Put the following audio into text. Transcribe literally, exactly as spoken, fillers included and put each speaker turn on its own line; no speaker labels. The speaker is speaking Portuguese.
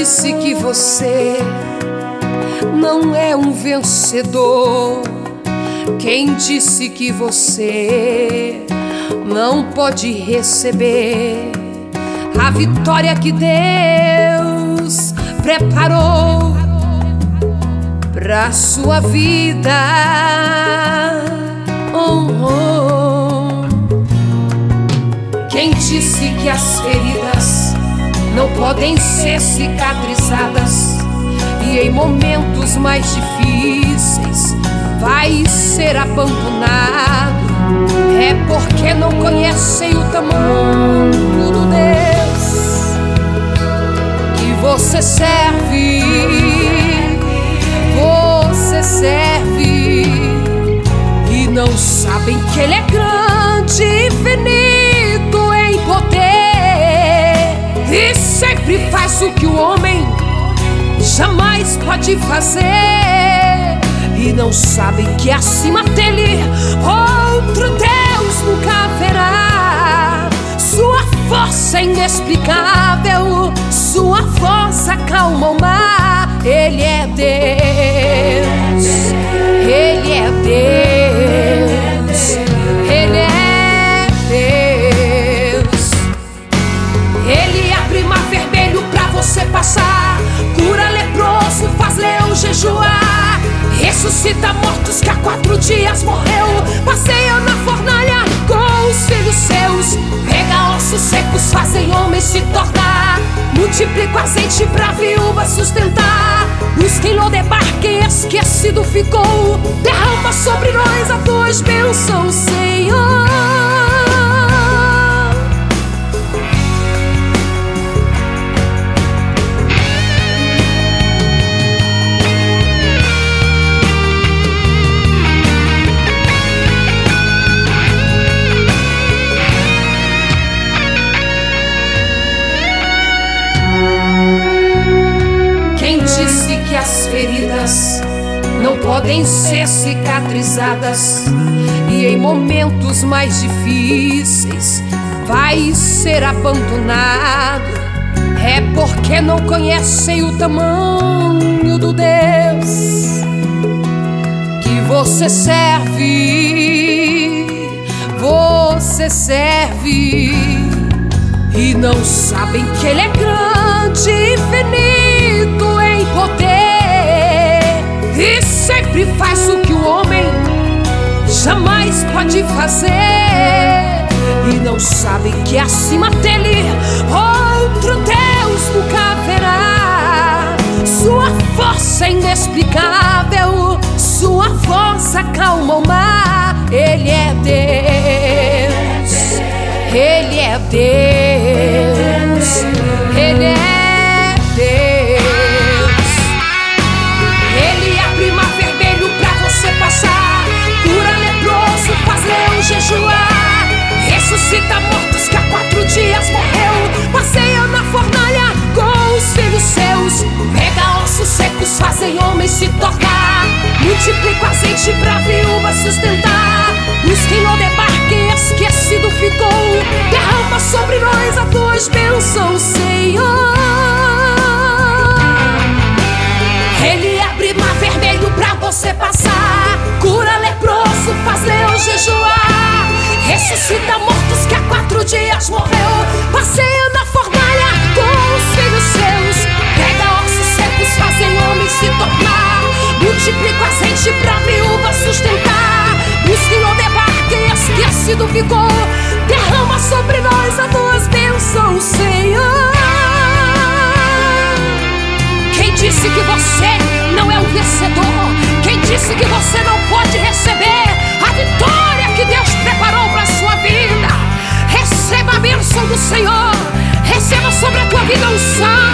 disse que você não é um vencedor? Quem disse que você não pode receber a vitória que Deus preparou pra sua vida? Oh, oh. Quem disse que as feridas não podem ser cicatrizadas e em momentos mais difíceis vai ser abandonado? É porque não conhecem o tamanho do Deus que você serve. Você serve e não sabem que Ele é grande, infinito em poder, e sempre faz o que o homem jamais pode fazer. E não sabem que acima dele outro Deus nunca haverá. Sua força é inexplicável, sua voz acalma o mar. Ele é Deus, Ele é Deus, Ele é Deus. Ele abre mar vermelho pra você passar, cura leproso, faz leão jejuar, ressuscita mortos que há quatro dias morreu, passeia na fornalha com os filhos seus, pega ossos secos, fazem homens se tornar, multiplica o azeite pra viúva sustentar. Os que Lodebar, quem esquecido ficou, derrama sobre nós a tua bênção, Senhor. As feridas não podem ser cicatrizadas e em momentos mais difíceis vai ser abandonado. É porque não conhecem o tamanho do Deus que você serve. Você serve e não sabem que Ele é grande, infinito em poder, e sempre faz o que o homem jamais pode fazer. E não sabem que acima dele outro Deus nunca haverá. Sua força é inexplicável, sua voz acalma o mar. Ele é Deus, Ele é Deus, Ele é Deus. Ele abre mar vermelho pra você passar, cura leproso, faz leão jejuar, ressuscita mortos que há quatro dias morreu, passeia na fornalha com os filhos seus, pega ossos secos, fazem homens se tornar, multiplica o azeite pra viúva sustentar. Os que Lodebar, quem esquecido ficou, derrama sobre nós a tua bênção, Senhor. Ele abre mar vermelho pra você passar, cura leproso, faz leão jejuar, ressuscita mortos que há quatro dias morreu, passeia na fornalha com os filhos seus, pega ossos secos, fazem homens se tornar, multiplica o azeite pra viúva sustentar. Os que Lodebar, quem esquecido ficou, derrama sobre nós as tuas bênçãos, Senhor. Quem disse que você não é um vencedor? Quem disse que você não pode receber a vitória que Deus preparou para a sua vida? Receba a bênção do Senhor, receba sobre a tua vida a unção.